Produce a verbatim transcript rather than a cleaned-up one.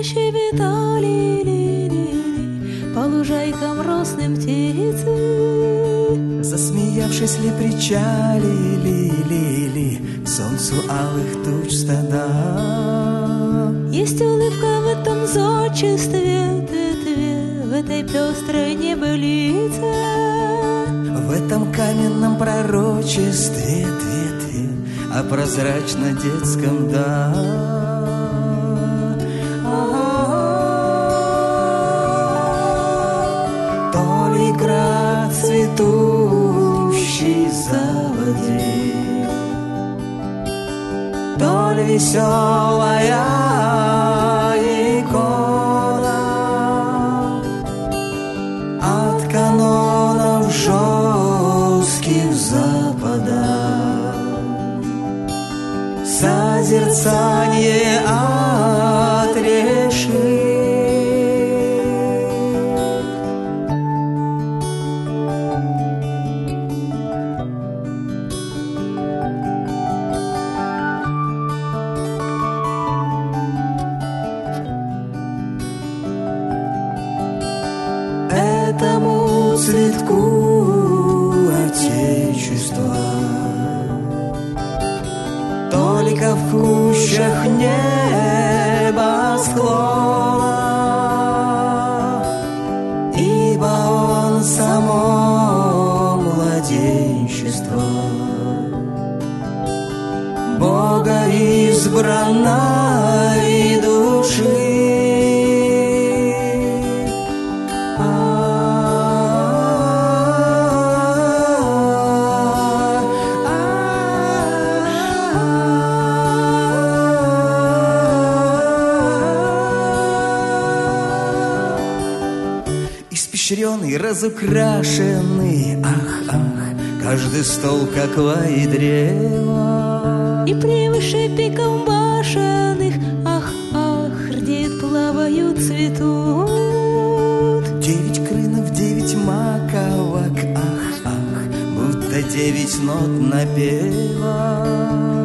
защебетали ли-ли-ли, по лужайкам росным птицы. Засмеявшись ли, причалили ли-ли, к солнцу алых туч стада. Есть улыбка в этом зодчестве, тве-тве, в этой пестрой небылице, в этом каменном пророчестве, тве-тве, о прозрачно-детском да. То ли град цветущий заводи, то ли веселая икона от канонов жестких запада. Созерцание отрешит. Этому цветку Отечества только в кущах небосклона, ибо он само младенчество Бога избранной души. Испещренный, разукрашенный, ах, ах, каждый стол, как лай древа. И превыше пиков башенных, ах, ах, рдеют, плавают, цветут. Девять крынов, девять маковок, ах, ах, будто девять нот напева.